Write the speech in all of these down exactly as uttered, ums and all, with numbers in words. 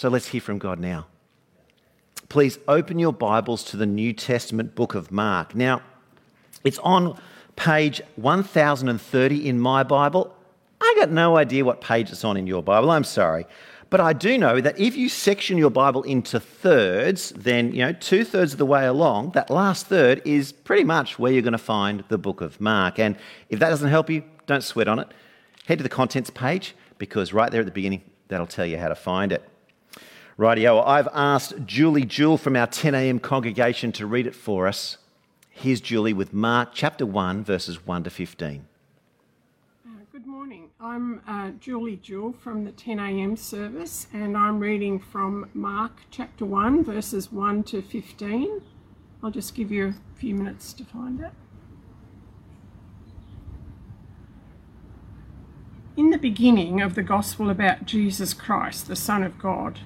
So let's hear from God now. Please open your Bibles to the New Testament book of Mark. Now, it's on page one thousand thirty in my Bible. I got no idea what page it's on in your Bible, I'm sorry. But I do know that if you section your Bible into thirds, then, you know, two-thirds of the way along, that last third is pretty much where you're going to find the book of Mark. And if that doesn't help you, don't sweat on it. Head to the contents page, because right there at the beginning, that'll tell you how to find it. Rightio, I've asked Julie Jewell from our ten a.m. congregation to read it for us. Here's Julie with Mark chapter one, verses one to fifteen. Uh, good morning. I'm uh, Julie Jewell from the ten a.m. service, and I'm reading from Mark chapter one, verses one to fifteen. I'll just give you a few minutes to find it. In the beginning of the gospel about Jesus Christ, the Son of God,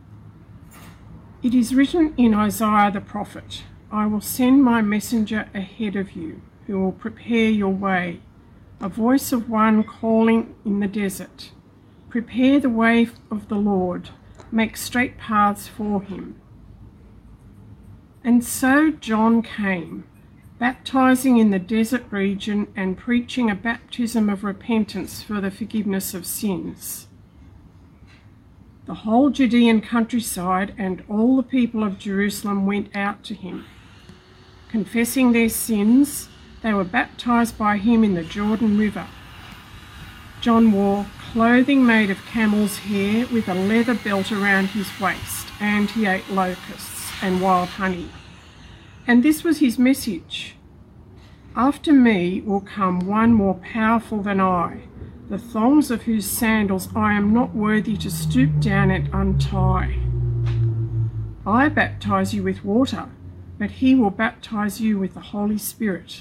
it is written in Isaiah the prophet, "I will send my messenger ahead of you, who will prepare your way, a voice of one calling in the desert. Prepare the way of the Lord, make straight paths for him." And so John came, baptizing in the desert region and preaching a baptism of repentance for the forgiveness of sins. The whole Judean countryside and all the people of Jerusalem went out to him. Confessing their sins, they were baptized by him in the Jordan River. John wore clothing made of camel's hair with a leather belt around his waist, and he ate locusts and wild honey. And this was his message: "After me will come one more powerful than I, the thongs of whose sandals I am not worthy to stoop down and untie. I baptize you with water, but he will baptize you with the Holy Spirit."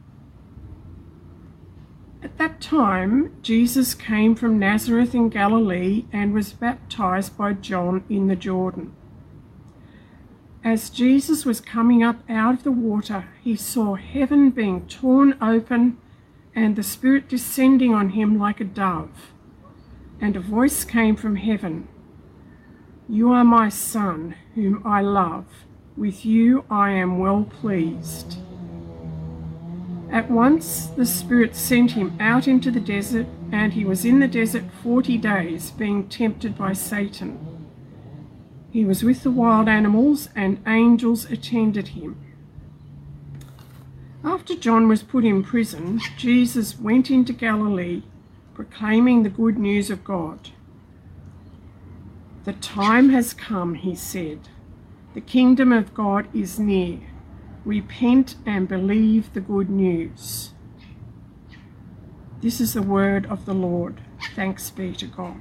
At that time, Jesus came from Nazareth in Galilee and was baptized by John in the Jordan. As Jesus was coming up out of the water, he saw heaven being torn open and the Spirit descending on him like a dove. And a voice came from heaven, "You are my Son, whom I love. With you I am well pleased." At once the Spirit sent him out into the desert, and he was in the desert forty days, being tempted by Satan. He was with the wild animals, and angels attended him. After John was put in prison, Jesus went into Galilee, proclaiming the good news of God. "The time has come," he said. "The kingdom of God is near. Repent and believe the good news." This is the word of the Lord. Thanks be to God.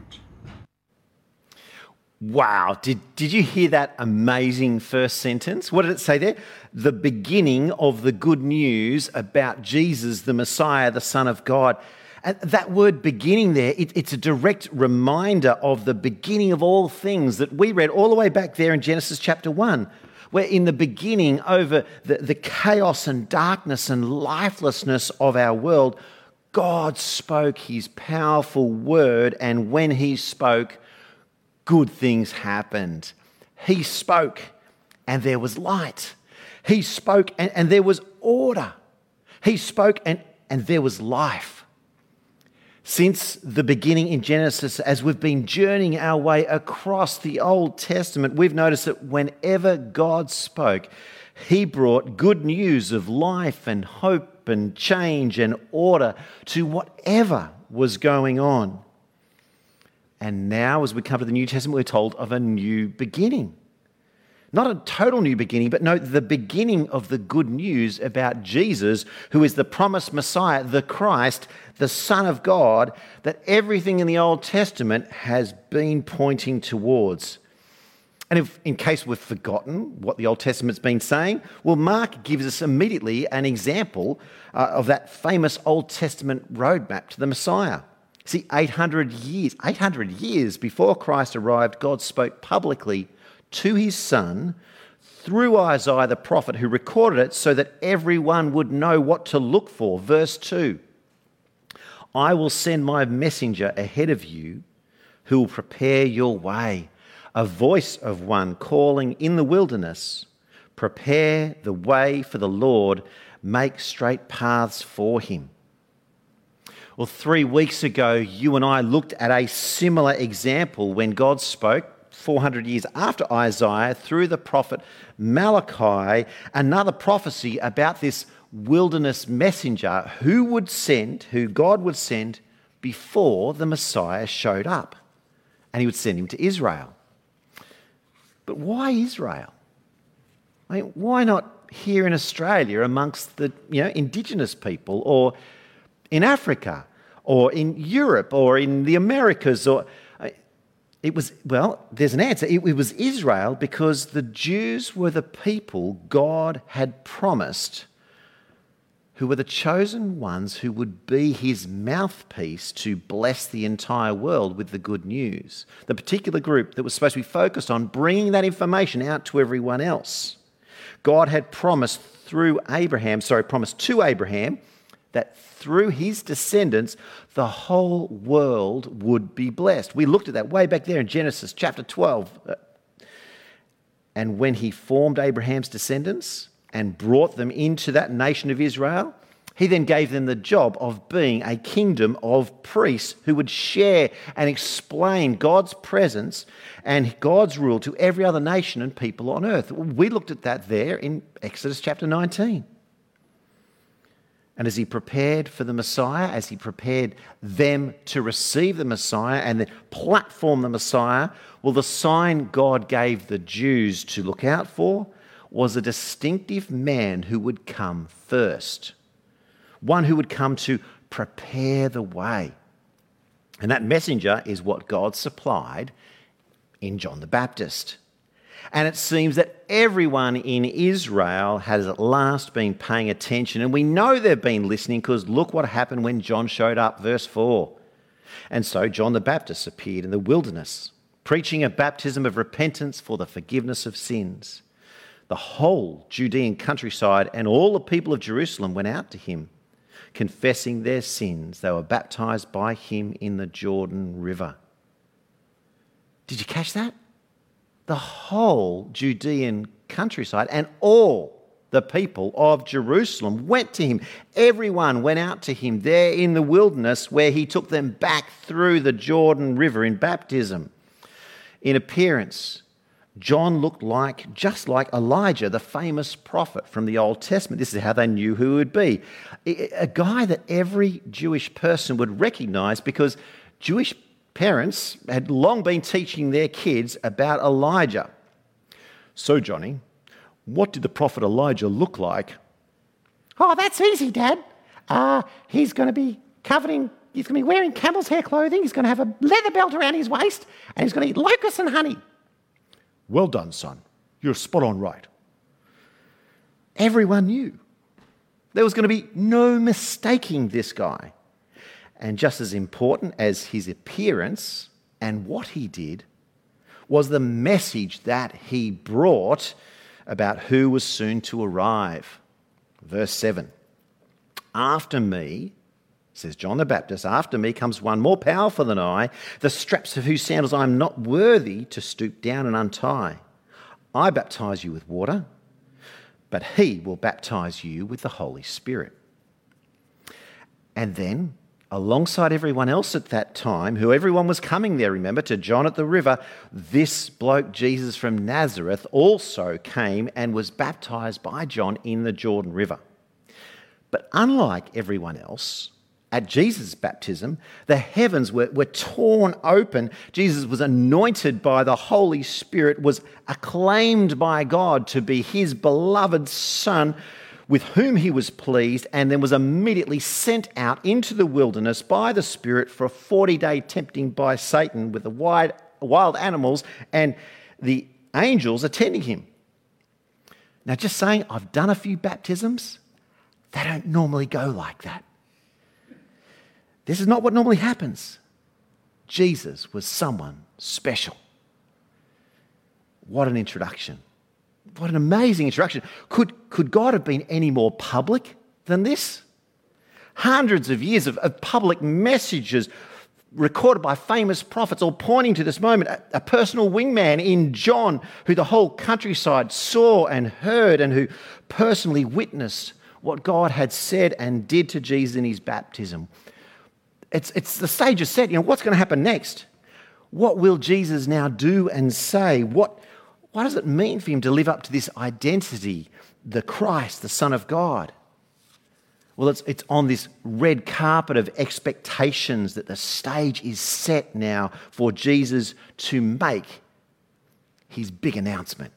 Wow, did, did you hear that amazing first sentence? What did it say there? The beginning of the good news about Jesus, the Messiah, the Son of God. And that word beginning there, it, it's a direct reminder of the beginning of all things that we read all the way back there in Genesis chapter one, where in the beginning, over the, the chaos and darkness and lifelessness of our world, God spoke his powerful word, and when he spoke, good things happened. He spoke and there was light. He spoke and, and there was order. He spoke and, and there was life. Since the beginning in Genesis, as we've been journeying our way across the Old Testament, we've noticed that whenever God spoke, he brought good news of life and hope and change and order to whatever was going on. And now, as we come to the New Testament, we're told of a new beginning. Not a total new beginning, but no, the beginning of the good news about Jesus, who is the promised Messiah, the Christ, the Son of God, that everything in the Old Testament has been pointing towards. And if, in case we've forgotten what the Old Testament's been saying, well, Mark gives us immediately an example uh, of that famous Old Testament roadmap to the Messiah. See, eight hundred years, eight hundred years before Christ arrived, God spoke publicly to his Son through Isaiah the prophet, who recorded it so that everyone would know what to look for. Verse two, "I will send my messenger ahead of you who will prepare your way, a voice of one calling in the wilderness, prepare the way for the Lord, make straight paths for him. Well, three weeks ago, you and I looked at a similar example when God spoke four hundred years after Isaiah through the prophet Malachi, another prophecy about this wilderness messenger who would send, who God would send before the Messiah showed up. And he would send him to Israel. But why Israel? I mean, why not here in Australia amongst the you know indigenous people, or in Africa, or in Europe, or in the Americas? Or it was well, there's an answer. It, it was Israel because the Jews were the people God had promised, who were the chosen ones who would be his mouthpiece to bless the entire world with the good news. The particular group that was supposed to be focused on bringing that information out to everyone else. God had promised through Abraham, sorry, promised to Abraham that through his descendants, the whole world would be blessed. We looked at that way back there in Genesis chapter twelve. And when he formed Abraham's descendants and brought them into that nation of Israel, he then gave them the job of being a kingdom of priests who would share and explain God's presence and God's rule to every other nation and people on earth. We looked at that there in Exodus chapter nineteen. And as he prepared for the Messiah, as he prepared them to receive the Messiah and then platform the Messiah, well, the sign God gave the Jews to look out for was a distinctive man who would come first. One who would come to prepare the way. And that messenger is what God supplied in John the Baptist. And it seems that everyone in Israel has at last been paying attention. And we know they've been listening because look what happened when John showed up, verse four. And so John the Baptist appeared in the wilderness, preaching a baptism of repentance for the forgiveness of sins. The whole Judean countryside and all the people of Jerusalem went out to him, confessing their sins. They were baptized by him in the Jordan River. Did you catch that? The whole Judean countryside and all the people of Jerusalem went to him. Everyone went out to him there in the wilderness where he took them back through the Jordan River in baptism. In appearance, John looked like, just like Elijah, the famous prophet from the Old Testament. This is how they knew who he would be. A guy that every Jewish person would recognise because Jewish parents had long been teaching their kids about Elijah. So, Johnny, what did the prophet Elijah look like? Oh, that's easy, Dad. Uh, he's going to be covered in, he's going to be wearing camel's hair clothing, he's going to have a leather belt around his waist, and he's going to eat locusts and honey. Well done, son. You're spot on right. Everyone knew. There was going to be no mistaking this guy. And just as important as his appearance and what he did was the message that he brought about who was soon to arrive. Verse seven. After me, says John the Baptist, after me comes one more powerful than I, the straps of whose sandals I am not worthy to stoop down and untie. I baptize you with water, but he will baptize you with the Holy Spirit. And then, alongside everyone else at that time, who everyone was coming there, remember, to John at the river, this bloke Jesus from Nazareth also came and was baptised by John in the Jordan River. But unlike everyone else, at Jesus' baptism, the heavens were, were torn open. Jesus was anointed by the Holy Spirit, was acclaimed by God to be his beloved Son, with whom he was pleased, and then was immediately sent out into the wilderness by the Spirit for a forty-day tempting by Satan with the wild, wild animals and the angels attending him. Now, just saying, I've done a few baptisms. They don't normally go like that. This is not what normally happens. Jesus was someone special. What an introduction. What an amazing introduction. Could, could God have been any more public than this? Hundreds of years of, of public messages, recorded by famous prophets, all pointing to this moment. A, a personal wingman in John, who the whole countryside saw and heard, and who personally witnessed what God had said and did to Jesus in his baptism. It's, it's the stage is set. You know, what's going to happen next? What will Jesus now do and say? What, what does it mean for him to live up to this identity, the Christ, the Son of God? Well, it's, it's on this red carpet of expectations that the stage is set now for Jesus to make his big announcement.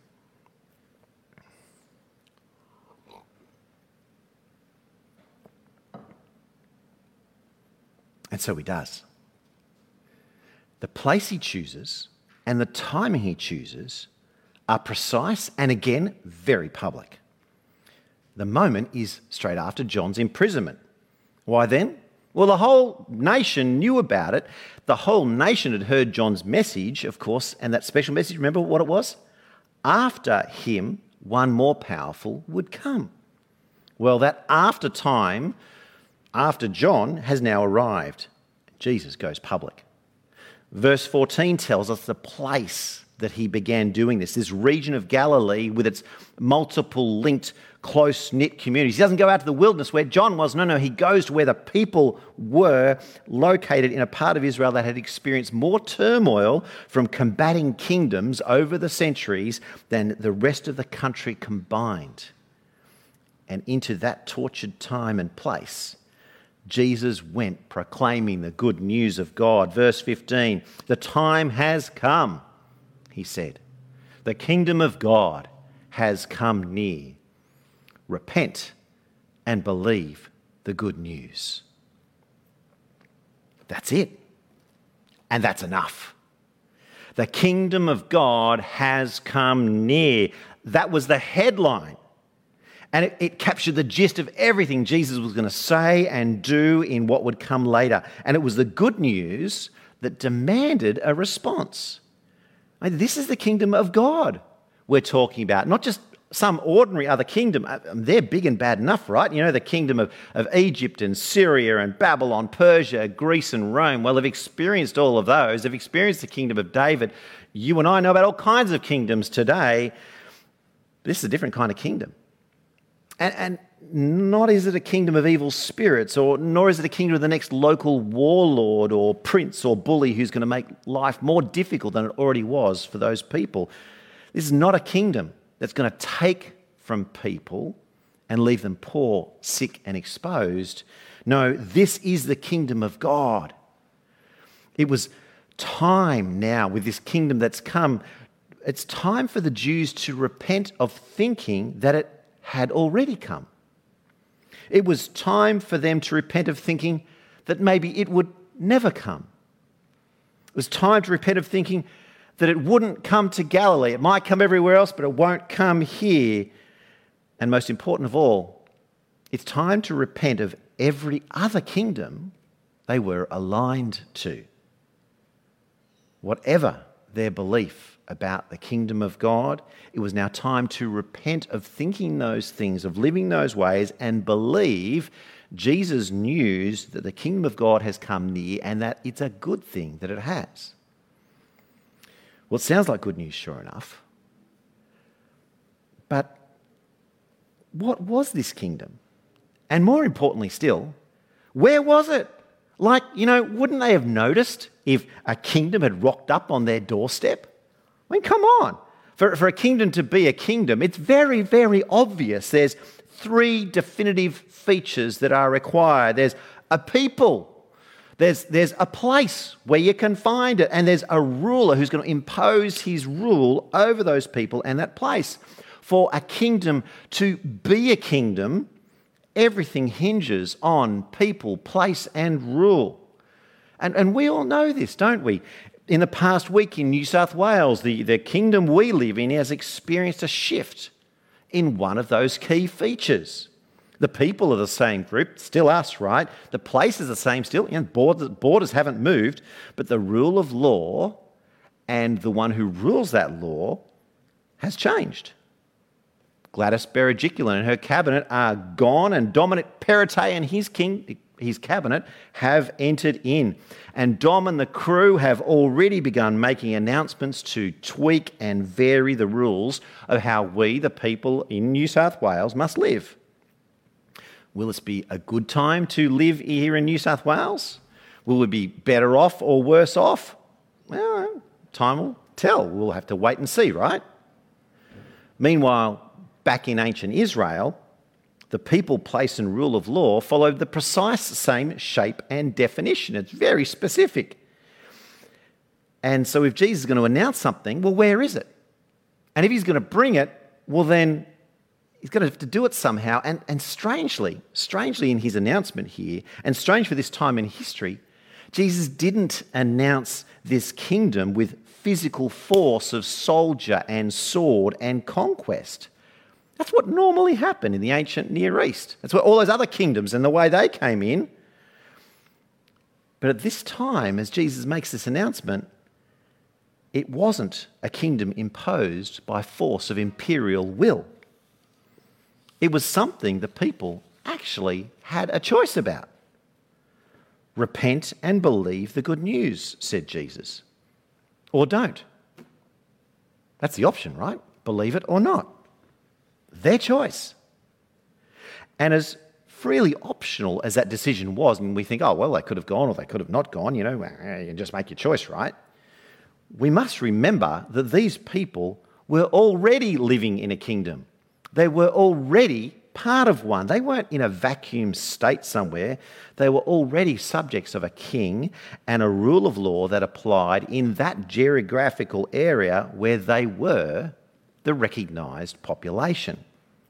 And so he does. The place he chooses and the timing he chooses are precise and, again, very public. The moment is straight after John's imprisonment. Why then? Well, the whole nation knew about it. The whole nation had heard John's message, of course, and that special message, remember what it was? After him, one more powerful would come. Well, that after time, after John, has now arrived. Jesus goes public. Verse fourteen tells us the place that he began doing this, this region of Galilee with its multiple linked, close-knit communities. He doesn't go out to the wilderness where John was. No, no, he goes to where the people were located in a part of Israel that had experienced more turmoil from combating kingdoms over the centuries than the rest of the country combined. And into that tortured time and place, Jesus went proclaiming the good news of God. Verse fifteen, the time has come, he said. The kingdom of God has come near. Repent and believe the good news. That's it. And that's enough. The kingdom of God has come near. That was the headline. And it, it captured the gist of everything Jesus was going to say and do in what would come later. And it was the good news that demanded a response. I mean, this is the kingdom of God we're talking about, not just some ordinary other kingdom. They're big and bad enough, right? You know, the kingdom of, of Egypt and Syria and Babylon, Persia, Greece and Rome. Well, they've experienced all of those. They've experienced the kingdom of David. You and I know about all kinds of kingdoms today. This is a different kind of kingdom. And, and not is it a kingdom of evil spirits, or nor is it a kingdom of the next local warlord or prince or bully who's going to make life more difficult than it already was for those people. This is not a kingdom that's going to take from people and leave them poor, sick and exposed. No, this is the kingdom of God. It was time now with this kingdom that's come. It's time for the Jews to repent of thinking that it had already come. It was time for them to repent of thinking that maybe it would never come. It was time to repent of thinking that it wouldn't come to Galilee. It might come everywhere else, but it won't come here. And most important of all, it's time to repent of every other kingdom they were aligned to. Whatever their belief about the kingdom of God, it was now time to repent of thinking those things, of living those ways, and believe Jesus' news that the kingdom of God has come near and that it's a good thing that it has. Well, it sounds like good news, sure enough. But what was this kingdom? And more importantly still, where was it? Like, you know, wouldn't they have noticed if a kingdom had rocked up on their doorstep? I mean, come on. For, for a kingdom to be a kingdom, it's very, very obvious. There's three definitive features that are required. There's a people. There's, there's a place where you can find it. And there's a ruler who's going to impose his rule over those people and that place. For a kingdom to be a kingdom, everything hinges on people, place and rule. And, and we all know this, don't we? In the past week in New South Wales, the, the kingdom we live in has experienced a shift in one of those key features. The people are the same group, still us, right? The place is the same still. You know, borders, borders haven't moved, but the rule of law and the one who rules that law has changed. Gladys Berejiklian and her cabinet are gone, and Dominic Perrottet and his king, his cabinet have entered in. And Dom and the crew have already begun making announcements to tweak and vary the rules of how we, the people in New South Wales, must live. Will this be a good time to live here in New South Wales? Will we be better off or worse off? Well, time will tell. We'll have to wait and see, right? Meanwhile, back in ancient Israel, the people, place and rule of law followed the precise same shape and definition. It's very specific. And so if Jesus is going to announce something, well, where is it? And if he's going to bring it, well, then he's going to have to do it somehow. And, and strangely, strangely in his announcement here, and strange for this time in history, Jesus didn't announce this kingdom with physical force of soldier and sword and conquest. That's what normally happened in the ancient Near East. That's what all those other kingdoms and the way they came in. But at this time, as Jesus makes this announcement, it wasn't a kingdom imposed by force of imperial will. It was something the people actually had a choice about. Repent and believe the good news, said Jesus. Or don't. That's the option, right? Believe it or not. Their choice. And as freely optional as that decision was, and we think, oh, well, they could have gone or they could have not gone, you know, you can just make your choice, right? We must remember that these people were already living in a kingdom. They were already part of one. They weren't in a vacuum state somewhere. They were already subjects of a king and a rule of law that applied in that geographical area where they were the recognised population.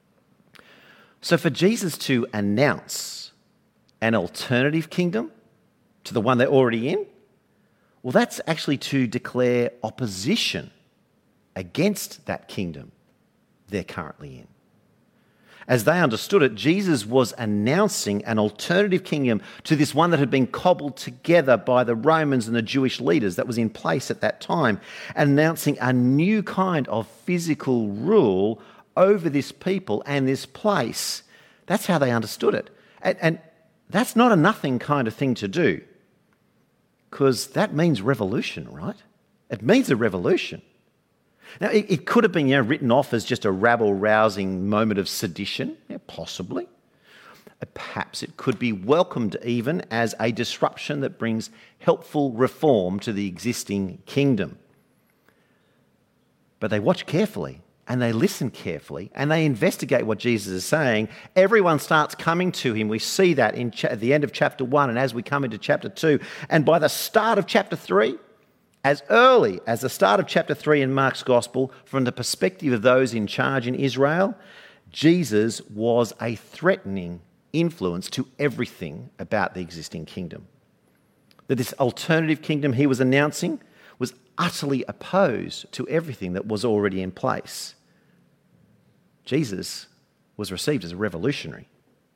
So for Jesus to announce an alternative kingdom to the one they're already in, well, that's actually to declare opposition against that kingdom they're currently in. As they understood it, Jesus was announcing an alternative kingdom to this one that had been cobbled together by the Romans and the Jewish leaders that was in place at that time, announcing a new kind of physical rule over this people and this place. That's how they understood it. And, and that's not a nothing kind of thing to do, because that means revolution, right? It means a revolution. Now, it, it could have been, you know, written off as just a rabble-rousing moment of sedition, yeah, possibly. Perhaps it could be welcomed even as a disruption that brings helpful reform to the existing kingdom. But they watch carefully and they listen carefully and they investigate what Jesus is saying. Everyone starts coming to him. We see that in cha- at the end of chapter one and as we come into chapter two. And by the start of chapter three, as early as the start of chapter three in Mark's Gospel, from the perspective of those in charge in Israel, Jesus was a threatening influence to everything about the existing kingdom. That this alternative kingdom he was announcing was utterly opposed to everything that was already in place. Jesus was received as a revolutionary.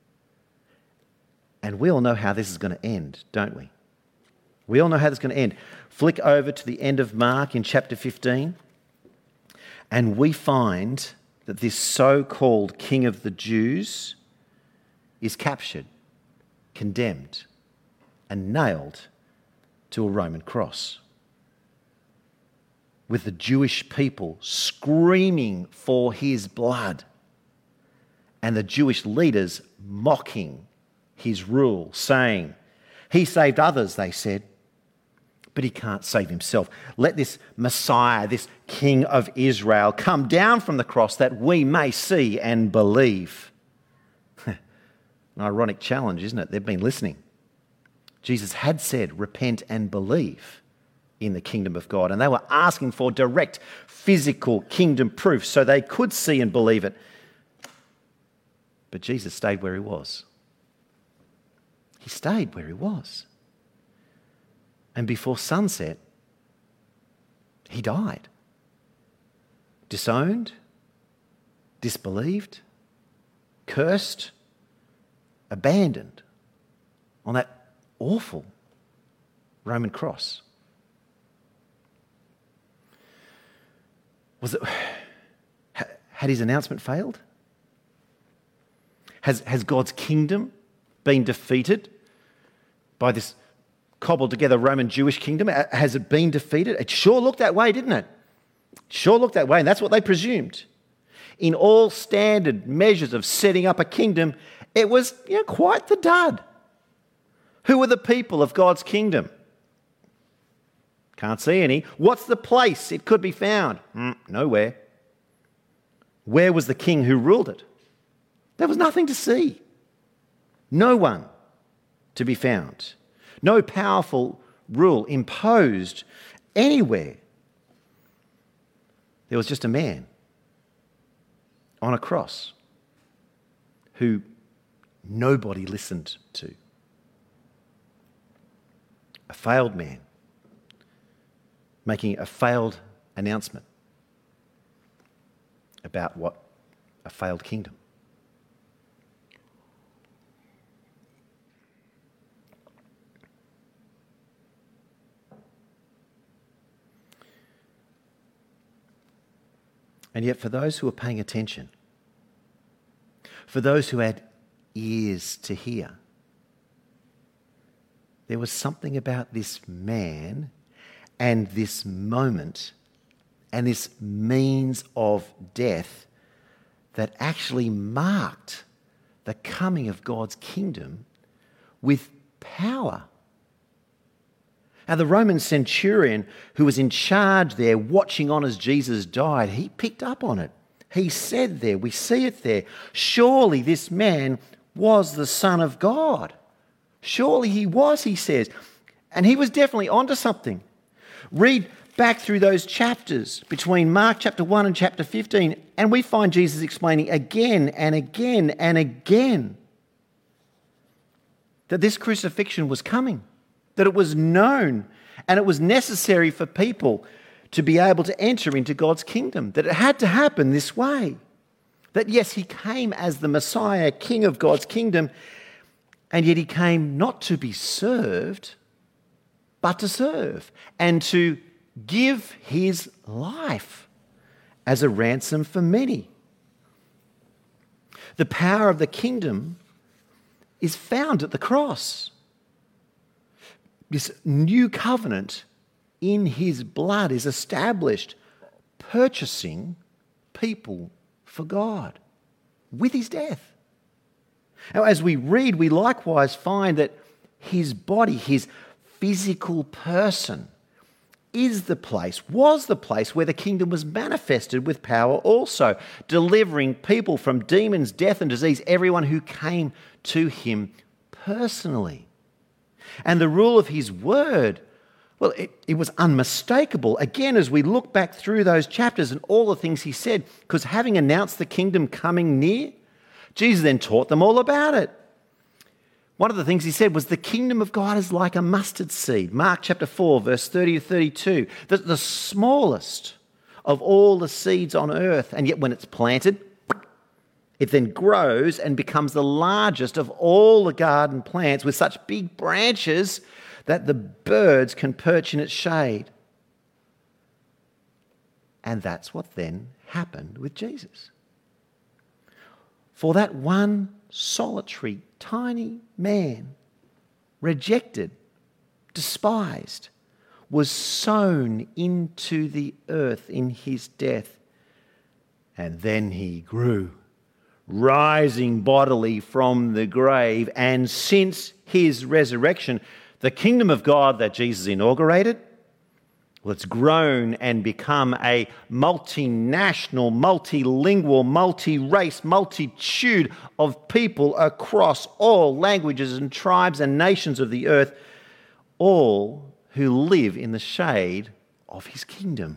And we all know how this is going to end, don't we? We all know how this is going to end. Flick over to the end of Mark in chapter fifteen, and we find that this so-called King of the Jews is captured, condemned, and nailed to a Roman cross, with the Jewish people screaming for his blood and the Jewish leaders mocking his rule, saying, "He saved others," they said, "but he can't save himself. Let this Messiah, this King of Israel, come down from the cross that we may see and believe." An ironic challenge, isn't it? They've been listening. Jesus had said, repent and believe in the kingdom of God. And they were asking for direct physical kingdom proof so they could see and believe it. But Jesus stayed where he was. He stayed where he was. And before sunset, he died. Disowned, disbelieved, cursed, abandoned on that awful Roman cross. Was it, had his announcement failed? Has, has God's kingdom been defeated by this cobbled together Roman Jewish kingdom? Has it been defeated? It sure looked that way, didn't it? It sure looked that way, and that's what they presumed. In all standard measures of setting up a kingdom, it was, you know, quite the dud. Who were the people of God's kingdom? Can't see any. What's the place it could be found? Mm, nowhere. Where was the king who ruled it? There was nothing to see. No one to be found. No powerful rule imposed anywhere. There was just a man on a cross who nobody listened to. A failed man making a failed announcement about what? A failed kingdom. And yet for those who were paying attention, for those who had ears to hear, there was something about this man and this moment and this means of death that actually marked the coming of God's kingdom with power. Now, the Roman centurion who was in charge there, watching on as Jesus died, he picked up on it. He said there, we see it there, surely this man was the Son of God. Surely he was, he says. And he was definitely onto something. Read back through those chapters between Mark chapter one and chapter fifteen, and we find Jesus explaining again and again and again that this crucifixion was coming, that it was known and it was necessary for people to be able to enter into God's kingdom, that it had to happen this way. That yes, he came as the Messiah, King of God's kingdom, and yet he came not to be served, but to serve and to give his life as a ransom for many. The power of the kingdom is found at the cross. This new covenant in his blood is established, purchasing people for God with his death. Now, as we read, we likewise find that his body, his physical person, is the place, was the place where the kingdom was manifested with power also, delivering people from demons, death and disease, everyone who came to him personally. And the rule of his word, well, it, it was unmistakable. Again, as we look back through those chapters and all the things he said, because having announced the kingdom coming near, Jesus then taught them all about it. One of the things he said was the kingdom of God is like a mustard seed. Mark chapter four, verse thirty to thirty-two. The, the smallest of all the seeds on earth, and yet when it's planted, it then grows and becomes the largest of all the garden plants with such big branches that the birds can perch in its shade. And that's what then happened with Jesus. For that one solitary, tiny man, rejected, despised, was sown into the earth in his death. And then he grew, rising bodily from the grave. And since his resurrection, the kingdom of God that Jesus inaugurated, well, it's grown and become a multinational, multilingual, multi-race, multitude of people across all languages and tribes and nations of the earth, all who live in the shade of his kingdom.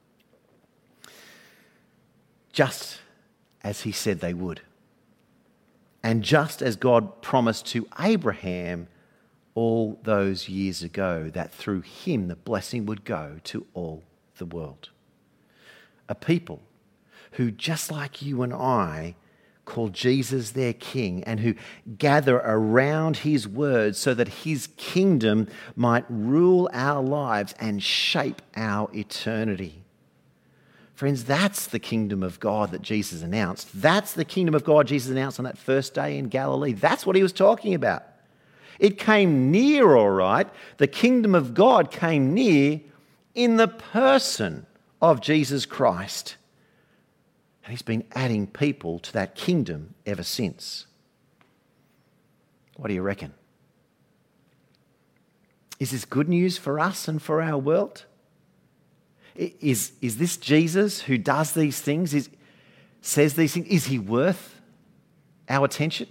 Just as he said they would. And just as God promised to Abraham all those years ago, that through him the blessing would go to all the world. A people who, just like you and I, call Jesus their king and who gather around his word so that his kingdom might rule our lives and shape our eternity. Friends, that's the kingdom of God that Jesus announced. That's the kingdom of God Jesus announced on that first day in Galilee. That's what he was talking about. It came near, all right. The kingdom of God came near in the person of Jesus Christ. And he's been adding people to that kingdom ever since. What do you reckon? Is this good news for us and for our world? Is, is this Jesus who does these things, is, says these things, is he worth our attention?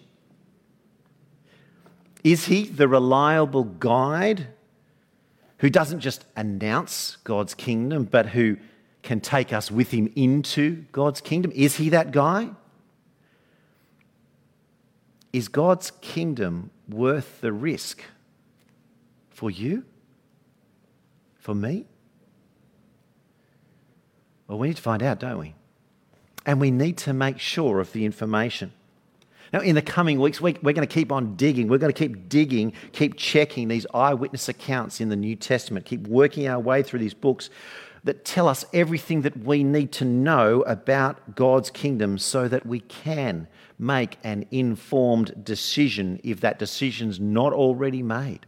Is he the reliable guide who doesn't just announce God's kingdom, but who can take us with him into God's kingdom? Is he that guy? Is God's kingdom worth the risk for you? For me? Well, we need to find out, don't we? And we need to make sure of the information. Now, in the coming weeks, we're going to keep on digging. We're going to keep digging, keep checking these eyewitness accounts in the New Testament, keep working our way through these books that tell us everything that we need to know about God's kingdom so that we can make an informed decision if that decision's not already made.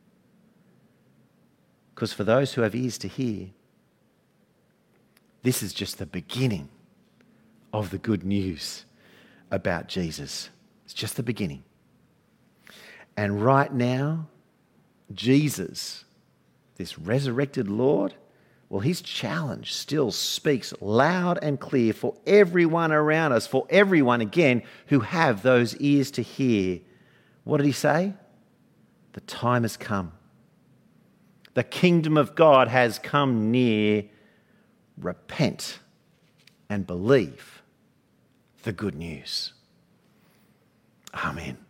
Because for those who have ears to hear, this is just the beginning of the good news about Jesus. It's just the beginning. And right now, Jesus, this resurrected Lord, well, his challenge still speaks loud and clear for everyone around us, for everyone, again, who have those ears to hear. What did he say? The time has come. The kingdom of God has come near. Repent and believe the good news. Amen.